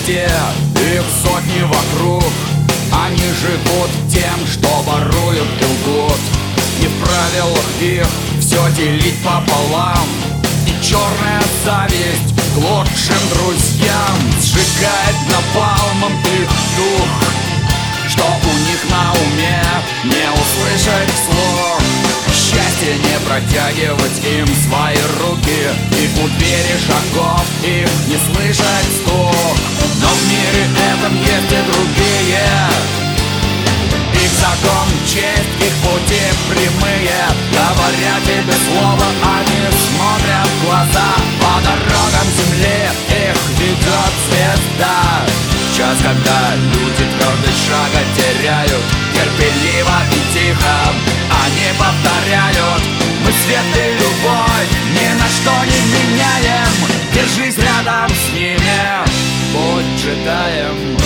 везде, их сотни вокруг. Они живут тем, что воруют и лгут. Не в правилах их все делить пополам. И черная зависть к лучшим друзьям сжигает напалмом их дух. Что у них на уме, не услышать вслух. Счастье не протягивать им свои руки, и у двери шагов их не слышать стук. Но в мире этом есть и другие. Их закон, честь, их пути прямые. Говоря тебе слово, они смотрят в глаза. По дорогам земли их ведет звезда. В час, когда люди твердость шага теряют, терпеливо и тихо они повторяют: мы свет и любовь ни на что не меняем. Держись рядом с ними, будь джедаем.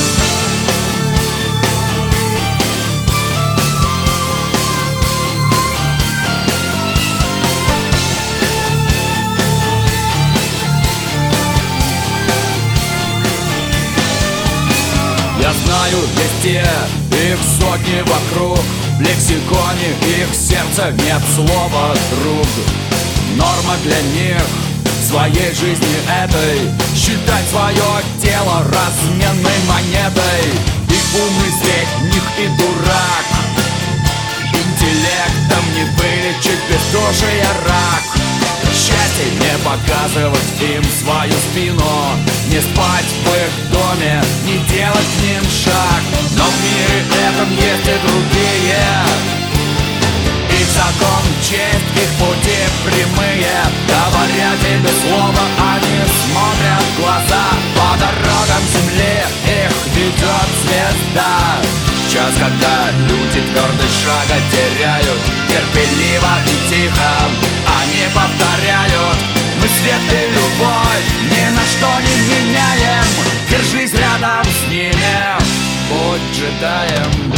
Я знаю везде, их сотни вокруг. В лексиконе их сердца нет слова «друг». Норма для них в своей жизни этой считать свое тело разменной монетой. И умный средь них и дурак. Интеллектом не вылечить бездушие рак. Счастье не показывать им свою спину, не спать в их доме, не делать к ним шаг. Но в мире этом есть и другие. Их закон, честь, их пути прямые. Говоря тебе слово, они смотрят в глаза. По дорогам земли их ведет звезда. В час, когда люди твердость шага теряют, терпеливо и тихо они повторяют: мы свет и любовь ни на что не меняем. Держись рядом с ними, будь джедаем.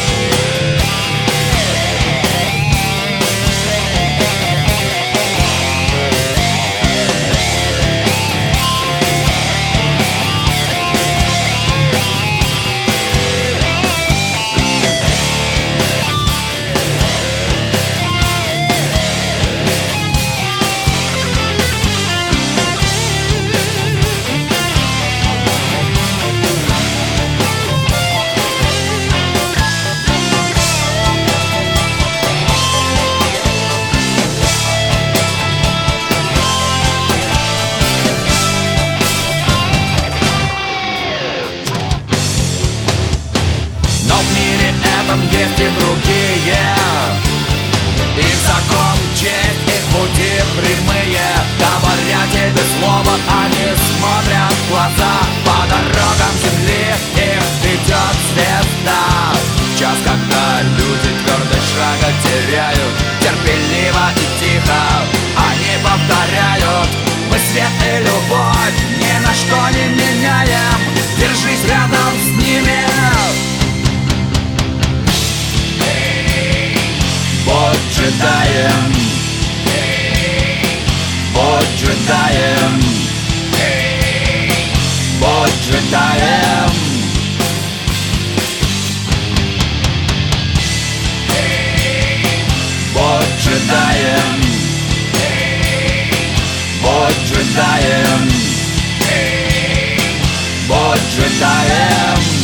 Есть и другие. Их закон, честь, их пути прямые. Говоря тебе слово, они смотрят в глаза. По дорогам земли их ведет звезда. В час, когда люди твердость шага теряют, терпеливо и тихо они повторяют: мы свет и любовь ни на что не меняем. Держись рядом с ними, будь джедаем, будь джедаем, будь джедаем, будь джедаем, будь джедаем, будь джедаем.